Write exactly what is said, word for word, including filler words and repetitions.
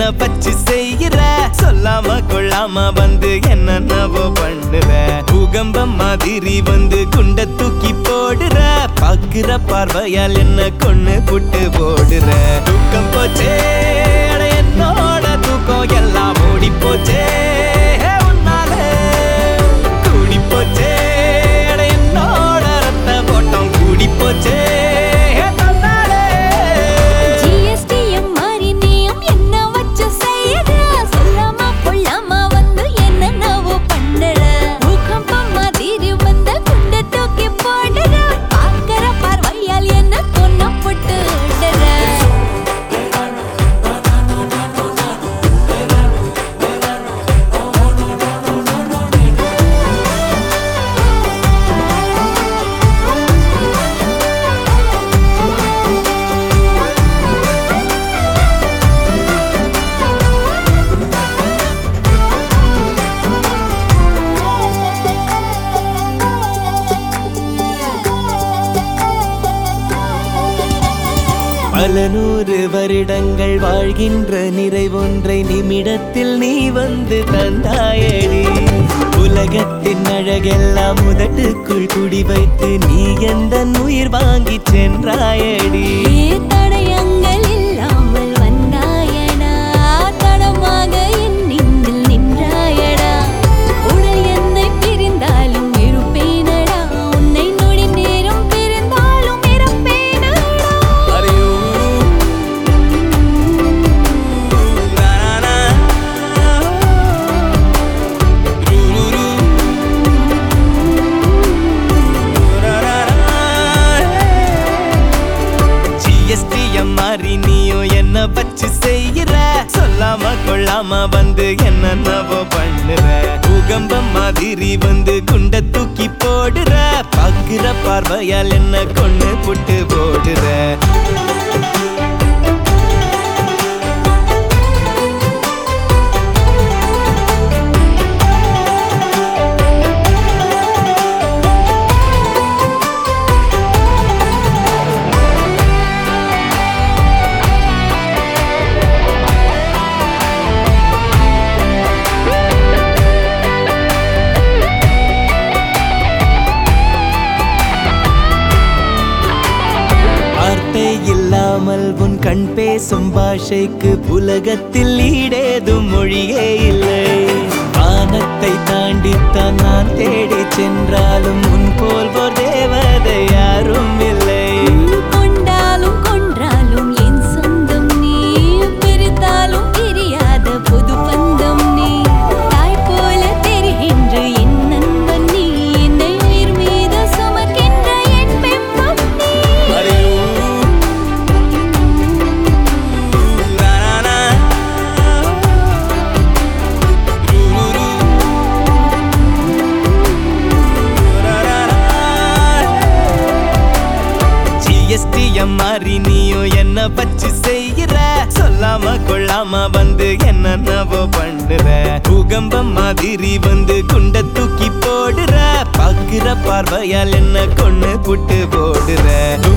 பச்சு செய்கிற சொல்லாம கொள்ளாம வந்து என்னென்னவோ பண்ணுற பூகம்பம் மாதிரி வந்து குண்ட தூக்கி போடுற பாக்குற பார்வையால் என்ன கொன்னு புட்டு போடுற தூக்கம் போச்சே என்னோட தூக்கம் எல்லாம் ஓடி போச்சே உன்னால கூடி போச்சே என்னோட ரத்த போட்டம் கூடி போச்சே பல நூறு வருடங்கள் வாழ்கின்ற நிறைவொன்றை நிமிடத்தில் நீ வந்து தந்தாயடி உலகத்தின் அழகெல்லாம் முதட்டுக்குள் குடி வைத்து நீ எந்த உயிர் வாங்கி சென்றாயடி தடயங்கள் இல்லாமல் வந்தாயடா தடமாக என் நெஞ்சில் நின்றாயடா உடல் என்னை பிரிந்தாலும் இருப்பேனடா உன்னை நொடி நேரம் பிரிந்தாலும் இருப்பேனடா மாறி நீயும் என்ன பச்சு செய்கிற சொல்லாம கொள்ளாம வந்து என்னென்னவோ பண்ணுற பூகம்பம் மாதிரி வந்து குண்ட தூக்கி போடுற பாக்குற பார்வையால் என்ன கொன்னு புட்டு போடுற இல்லாமல் உன் கண் பேசும் பாஷைக்கு உலகத்தில் ஈடேதும் மொழியே இல்லை வானத்தை தாண்டித்தான் நான் தேடி சென்றாலும் உன் போல் ஒரு தேவதை யாரும் இல்லை கொண்டாலும் கொன்றாலும் என் சொந்தம் நீ பிரித்தாலும் தெரியாத புது பந்தம் நீ தாய் போல தெரிகின்ற என் நண்பன் நீ என்னை உயிர் மீது சுமக்கின்ற என் பெண்பம் நீ மாறி நீயும் என்ன பச்சு செய்கிற சொல்லாம கொள்ளாம வந்து என்னென்னவோ பண்ணுற பூகம்பம் மாதிரி வந்து குண்ட தூக்கி போடுற பாக்குற பார்வையால் என்ன கொன்னு புட்டு போடுற